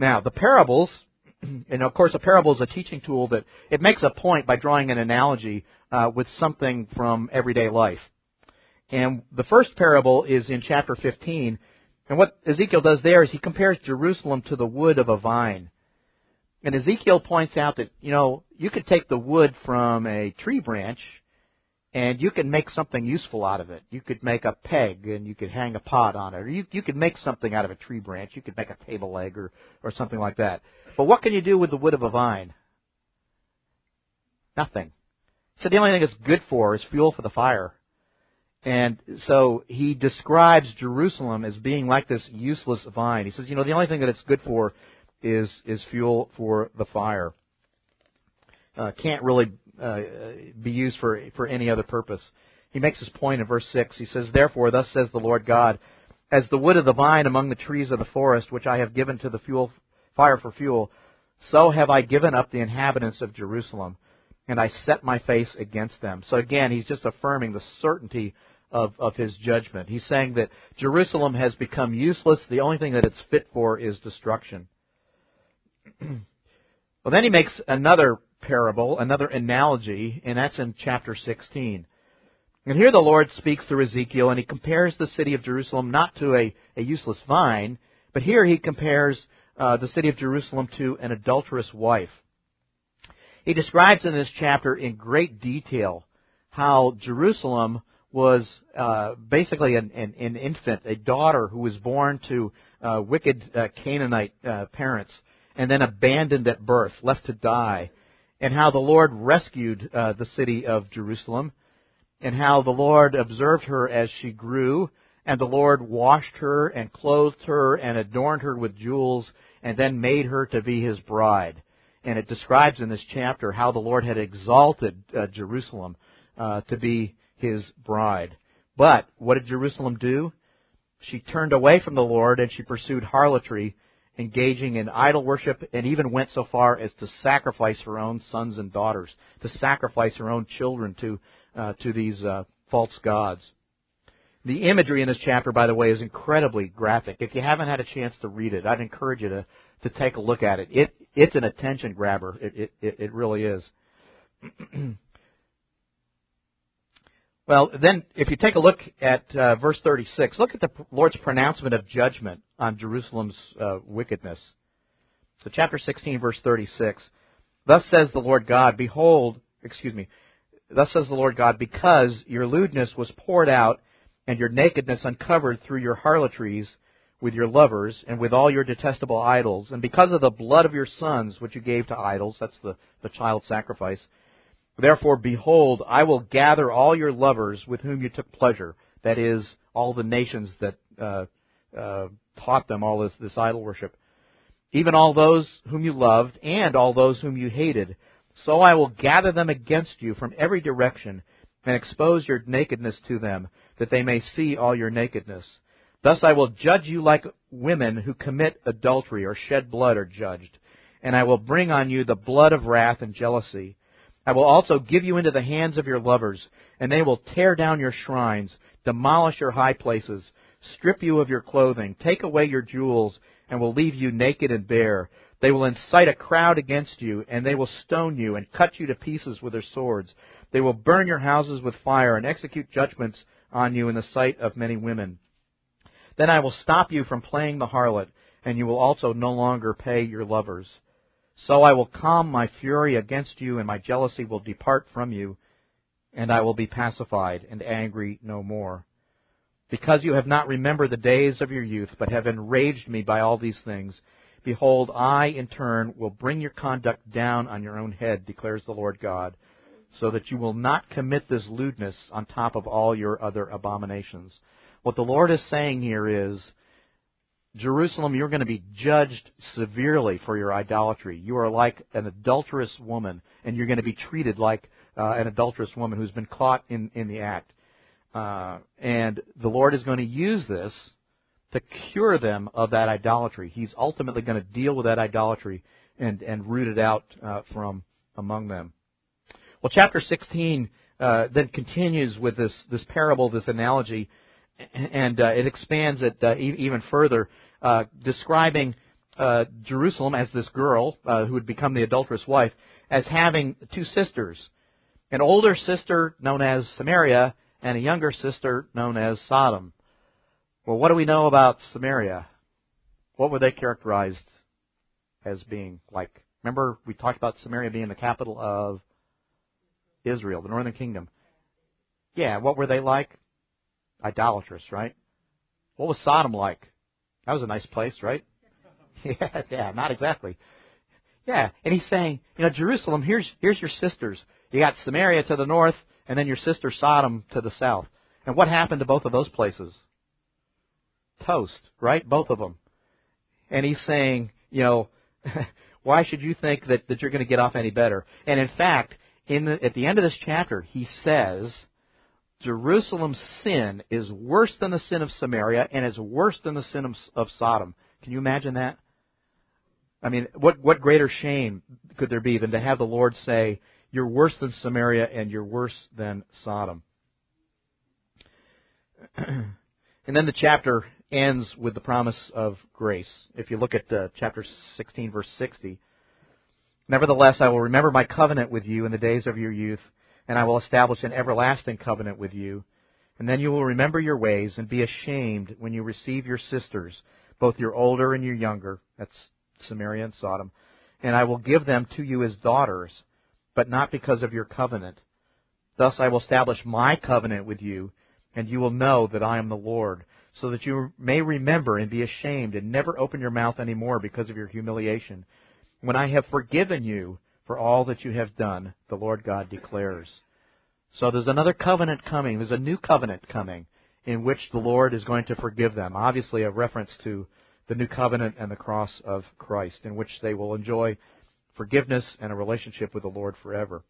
Now, the parables, and of course a parable is a teaching tool that it makes a point by drawing an analogy with something from everyday life. And the first parable is in chapter 15, and what Ezekiel does there is he compares Jerusalem to the wood of a vine. And Ezekiel points out that, you could take the wood from a tree branch and you can make something useful out of it. You could make a peg and you could hang a pot on it. Or you could make something out of a tree branch. You could make a table leg or something like that. But what can you do with the wood of a vine? Nothing. So the only thing it's good for is fuel for the fire. And so he describes Jerusalem as being like this useless vine. He says, the only thing that it's good for is fuel for the fire. Can't really be used for any other purpose. He makes his point in verse 6. He says, "Therefore, thus says the Lord God, as the wood of the vine among the trees of the forest, which I have given to the fire for fuel, so have I given up the inhabitants of Jerusalem, and I set my face against them." So again, he's just affirming the certainty of his judgment. He's saying that Jerusalem has become useless. The only thing that it's fit for is destruction. Well, then he makes another parable, another analogy, and that's in chapter 16. And here the Lord speaks through Ezekiel, and he compares the city of Jerusalem not to a useless vine, but here he compares the city of Jerusalem to an adulterous wife. He describes in this chapter in great detail how Jerusalem was basically an infant, a daughter who was born to wicked Canaanite parents and then abandoned at birth, left to die, and how the Lord rescued the city of Jerusalem, and how the Lord observed her as she grew, and the Lord washed her and clothed her and adorned her with jewels, and then made her to be his bride. And it describes in this chapter how the Lord had exalted Jerusalem to be his bride. But what did Jerusalem do? She turned away from the Lord and she pursued harlotry, engaging in idol worship, and even went so far as to sacrifice her own sons and daughters, to sacrifice her own children to these false gods. The imagery in this chapter, by the way, is incredibly graphic. If you haven't had a chance to read it, I'd encourage you to take a look at it. It's an attention grabber. It really is. Well, then, if you take a look at verse 36, look at the Lord's pronouncement of judgment on Jerusalem's wickedness. So chapter 16, verse 36, thus says the Lord God, thus says the Lord God, because your lewdness was poured out and your nakedness uncovered through your harlotries with your lovers and with all your detestable idols, and because of the blood of your sons which you gave to idols, that's the child sacrifice, therefore, behold, I will gather all your lovers with whom you took pleasure, that is, all the nations that taught them all this idol worship, even all those whom you loved and all those whom you hated. So I will gather them against you from every direction and expose your nakedness to them, that they may see all your nakedness. Thus I will judge you like women who commit adultery or shed blood are judged, and I will bring on you the blood of wrath and jealousy. I will also give you into the hands of your lovers, and they will tear down your shrines, demolish your high places, strip you of your clothing, take away your jewels, and will leave you naked and bare. They will incite a crowd against you, and they will stone you and cut you to pieces with their swords. They will burn your houses with fire and execute judgments on you in the sight of many women. Then I will stop you from playing the harlot, and you will also no longer pay your lovers. So I will calm my fury against you, and my jealousy will depart from you, and I will be pacified and angry no more. Because you have not remembered the days of your youth, but have enraged me by all these things, behold, I, in turn, will bring your conduct down on your own head, declares the Lord God, so that you will not commit this lewdness on top of all your other abominations. What the Lord is saying here is, Jerusalem, you're going to be judged severely for your idolatry. You are like an adulterous woman, and you're going to be treated like an adulterous woman who's been caught in the act. And the Lord is going to use this to cure them of that idolatry. He's ultimately going to deal with that idolatry and root it out from among them. Well, chapter 16 then continues with this parable, this analogy, and it expands it even further, describing Jerusalem as this girl who would become the adulterous wife as having two sisters, an older sister known as Samaria and a younger sister known as Sodom. Well, what do we know about Samaria? What were they characterized as being like? Remember, we talked about Samaria being the capital of Israel, the northern kingdom. Yeah, what were they like? Idolatrous, right? What was Sodom like? That was a nice place, right? Yeah, not exactly. Yeah, and he's saying, Jerusalem, here's your sisters. You got Samaria to the north, and then your sister Sodom to the south. And what happened to both of those places? Toast, right? Both of them. And he's saying, why should you think that you're going to get off any better? And in fact, at the end of this chapter, he says, Jerusalem's sin is worse than the sin of Samaria, and is worse than the sin of Sodom. Can you imagine that? I mean, what greater shame could there be than to have the Lord say, you're worse than Samaria and you're worse than Sodom? And then the chapter ends with the promise of grace. If you look at chapter 16, verse 60, nevertheless, I will remember my covenant with you in the days of your youth, and I will establish an everlasting covenant with you. And then you will remember your ways and be ashamed when you receive your sisters, both your older and your younger. That's Samaria and Sodom. And I will give them to you as daughters, but not because of your covenant. Thus I will establish my covenant with you, and you will know that I am the Lord, so that you may remember and be ashamed and never open your mouth any more because of your humiliation. When I have forgiven you for all that you have done, the Lord God declares. So there's another covenant coming. There's a new covenant coming in which the Lord is going to forgive them. Obviously a reference to the new covenant and the cross of Christ, in which they will enjoy forgiveness and a relationship with the Lord forever.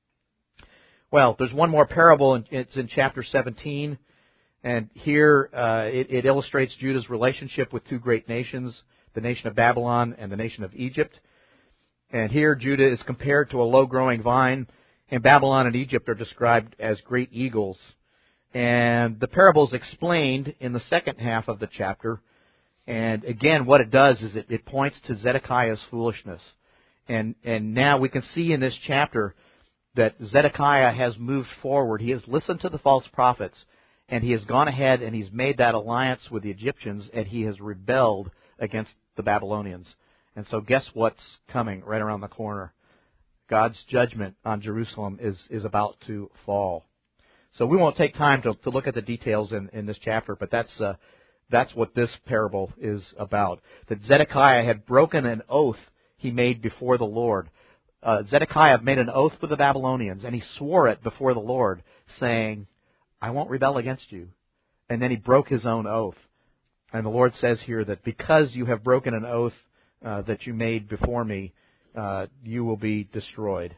Well, there's one more parable, and it's in chapter 17. And here it illustrates Judah's relationship with two great nations, the nation of Babylon and the nation of Egypt. And here Judah is compared to a low-growing vine, and Babylon and Egypt are described as great eagles. And the parable is explained in the second half of the chapter. And again, what it does is it points to Zedekiah's foolishness. And now we can see in this chapter that Zedekiah has moved forward. He has listened to the false prophets, and he has gone ahead and he's made that alliance with the Egyptians, and he has rebelled against the Babylonians. And so guess what's coming right around the corner? God's judgment on Jerusalem is about to fall. So we won't take time to look at the details in this chapter, but that's what this parable is about. That Zedekiah had broken an oath he made before the Lord. Zedekiah made an oath with the Babylonians, and he swore it before the Lord, saying, I won't rebel against you. And then he broke his own oath. And the Lord says here that because you have broken an oath that you made before me, you will be destroyed.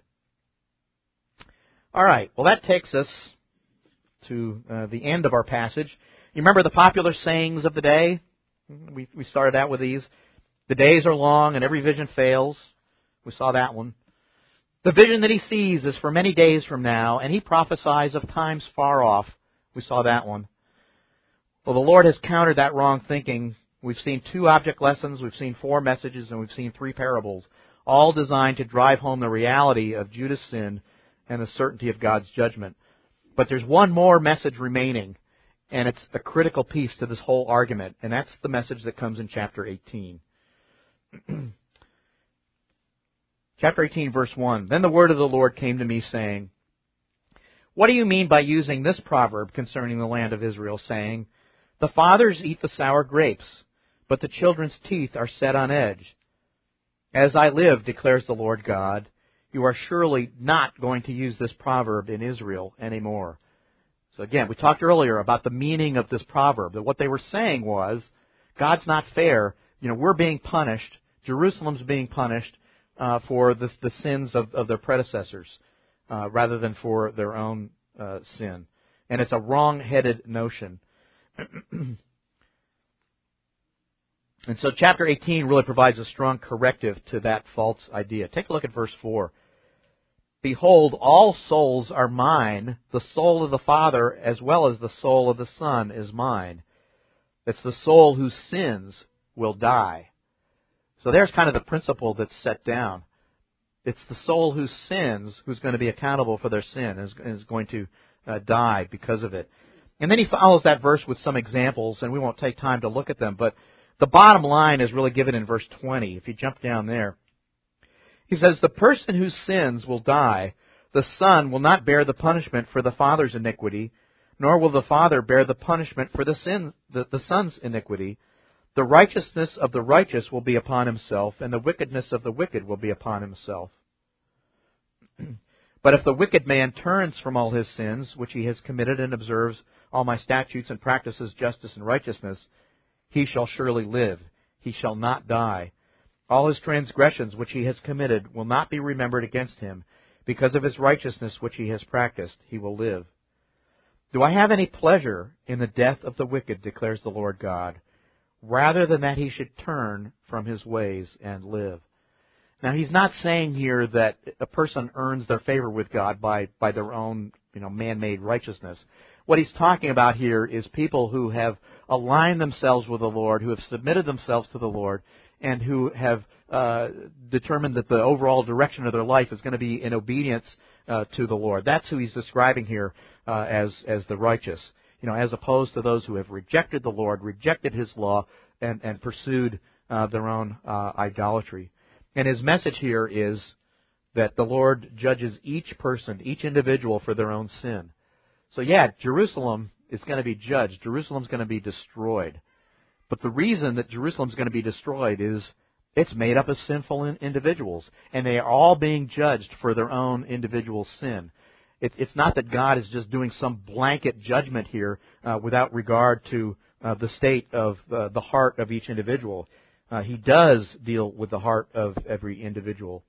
All right, well, that takes us to the end of our passage. You remember the popular sayings of the day? We started out with these. The days are long and every vision fails. We saw that one. The vision that he sees is for many days from now, and he prophesies of times far off. We saw that one. Well, the Lord has countered that wrong thinking. We've seen 2 object lessons, we've seen 4 messages, and we've seen 3 parables, all designed to drive home the reality of Judah's sin and the certainty of God's judgment. But there's one more message remaining, and it's a critical piece to this whole argument, and that's the message that comes in chapter 18. Chapter 18, verse 1. Then the word of the Lord came to me, saying, What do you mean by using this proverb concerning the land of Israel, saying, The fathers eat the sour grapes, but the children's teeth are set on edge? As I live, declares the Lord God, you are surely not going to use this proverb in Israel anymore. So again, we talked earlier about the meaning of this proverb, that what they were saying was, God's not fair. We're being punished. Jerusalem's being punished for the sins of their predecessors rather than for their own sin. And it's a wrong-headed notion. And so chapter 18 really provides a strong corrective to that false idea. Take a look at verse 4. Behold, all souls are mine. The soul of the Father as well as the soul of the Son is mine. It's the soul whose sins will die. So there's kind of the principle that's set down. It's the soul who sins who's going to be accountable for their sin and is going to die because of it. And then he follows that verse with some examples, and we won't take time to look at them, but the bottom line is really given in verse 20. If you jump down there, he says, the person who sins will die. The son will not bear the punishment for the father's iniquity, nor will the father bear the punishment for the son's iniquity. The righteousness of the righteous will be upon himself, and the wickedness of the wicked will be upon himself. But if the wicked man turns from all his sins, which he has committed, and observes all my statutes and practices justice and righteousness, he shall surely live. He shall not die. All his transgressions which he has committed will not be remembered against him. Because of his righteousness which he has practiced, he will live. Do I have any pleasure in the death of the wicked, declares the Lord God, rather than that he should turn from his ways and live? Now, he's not saying here that a person earns their favor with God by their own, man-made righteousness. What he's talking about here is people who have aligned themselves with the Lord, who have submitted themselves to the Lord, and who have determined that the overall direction of their life is going to be in obedience to the Lord. That's who he's describing here as the righteous, as opposed to those who have rejected the Lord, rejected His law, and pursued their own idolatry. And his message here is that the Lord judges each person, each individual for their own sin. So yeah, Jerusalem is going to be judged. Jerusalem's going to be destroyed. But the reason that Jerusalem's going to be destroyed is it's made up of sinful individuals, and they are all being judged for their own individual sin. It's not that God is just doing some blanket judgment here without regard to the state of the heart of each individual. He does deal with the heart of every individual.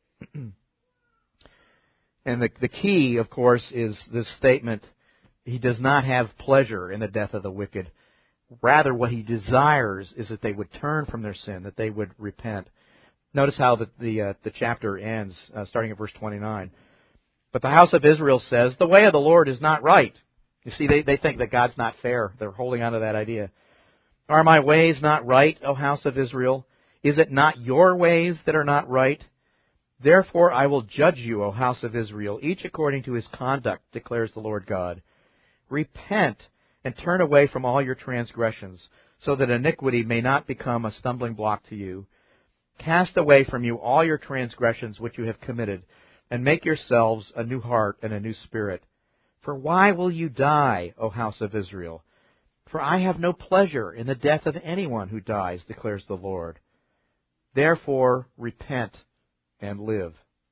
And the key, of course, is this statement, He does not have pleasure in the death of the wicked. Rather, what He desires is that they would turn from their sin, that they would repent. Notice how the chapter ends, starting at verse 29. But the house of Israel says, the way of the Lord is not right. You see, they think that God's not fair. They're holding on to that idea. Are my ways not right, O house of Israel? Is it not your ways that are not right? Therefore I will judge you, O house of Israel, each according to his conduct, declares the Lord God. Repent and turn away from all your transgressions, so that iniquity may not become a stumbling block to you. Cast away from you all your transgressions which you have committed, and make yourselves a new heart and a new spirit. For why will you die, O house of Israel? For I have no pleasure in the death of anyone who dies, declares the Lord. Therefore, repent and live.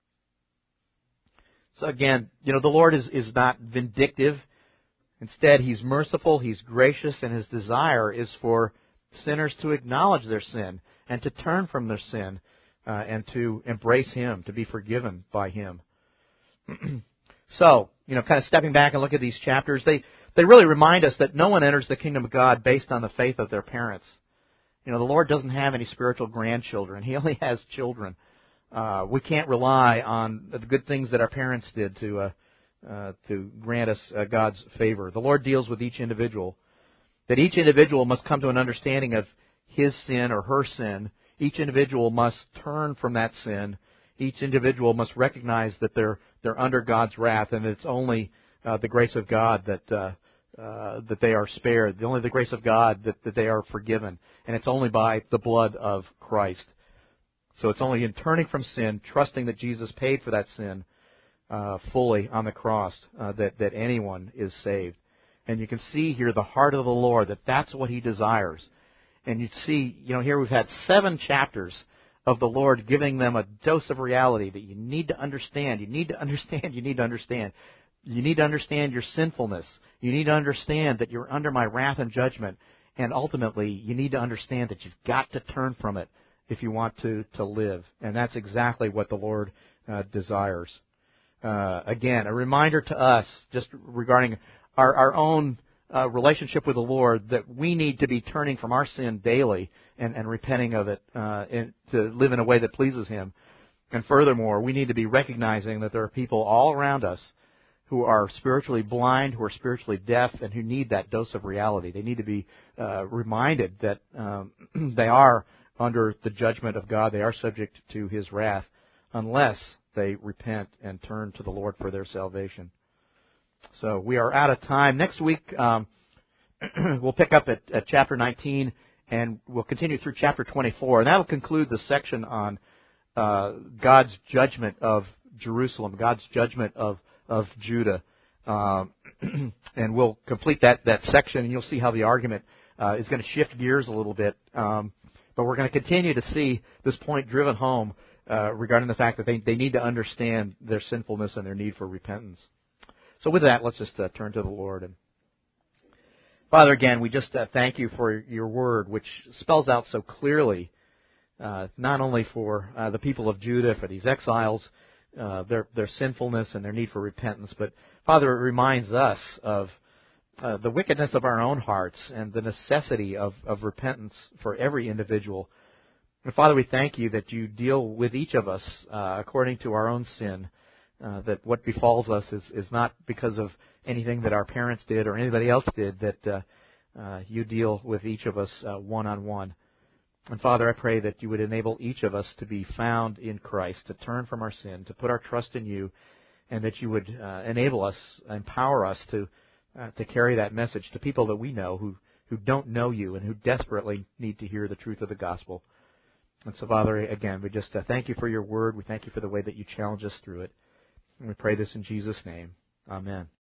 So again, the Lord is not vindictive. Instead, He's merciful, He's gracious, and His desire is for sinners to acknowledge their sin and to turn from their sin and to embrace Him, to be forgiven by Him. So, kind of stepping back and look at these chapters, they really remind us that no one enters the kingdom of God based on the faith of their parents. The Lord doesn't have any spiritual grandchildren. He only has children. We can't rely on the good things that our parents did to grant us God's favor. The Lord deals with each individual. That each individual must come to an understanding of his sin or her sin. Each individual must turn from that sin. Each individual must recognize that they're under God's wrath, and it's only the grace of God that they are spared. Only the grace of God that they are forgiven. And it's only by the blood of Christ. So it's only in turning from sin, trusting that Jesus paid for that sin fully on the cross, that anyone is saved. And you can see here the heart of the Lord, that's what He desires. And you see, here we've had 7 chapters of the Lord giving them a dose of reality that you need to understand. You need to understand. You need to understand. You need to understand your sinfulness. You need to understand that you're under my wrath and judgment. And ultimately, you need to understand that you've got to turn from it if you want to live. And that's exactly what the Lord desires. Again, a reminder to us just regarding our own relationship with the Lord, that we need to be turning from our sin daily and repenting of it and to live in a way that pleases Him. And furthermore, we need to be recognizing that there are people all around us who are spiritually blind, who are spiritually deaf, and who need that dose of reality. They need to be reminded that they are under the judgment of God. They are subject to His wrath unless they repent and turn to the Lord for their salvation. So we are out of time. Next week we'll pick up at chapter 19, and we'll continue through chapter 24. And that will conclude the section on God's judgment of Jerusalem, God's judgment of Judah. And we'll complete that section, and you'll see how the argument is going to shift gears a little bit. But we're going to continue to see this point driven home regarding the fact that they need to understand their sinfulness and their need for repentance. So with that, let's just turn to the Lord. And Father, again, we just thank you for your word, which spells out so clearly, not only for the people of Judah, for these exiles, their sinfulness and their need for repentance, but Father, it reminds us of the wickedness of our own hearts and the necessity of repentance for every individual. And Father, we thank you that you deal with each of us according to our own sin, that what befalls us is not because of anything that our parents did or anybody else did, that you deal with each of us one-on-one. And Father, I pray that you would enable each of us to be found in Christ, to turn from our sin, to put our trust in you, and that you would enable us, empower us to carry that message to people that we know who don't know you and who desperately need to hear the truth of the gospel. And so, Father, again, we just thank you for your word. We thank you for the way that you challenge us through it. And we pray this in Jesus' name. Amen.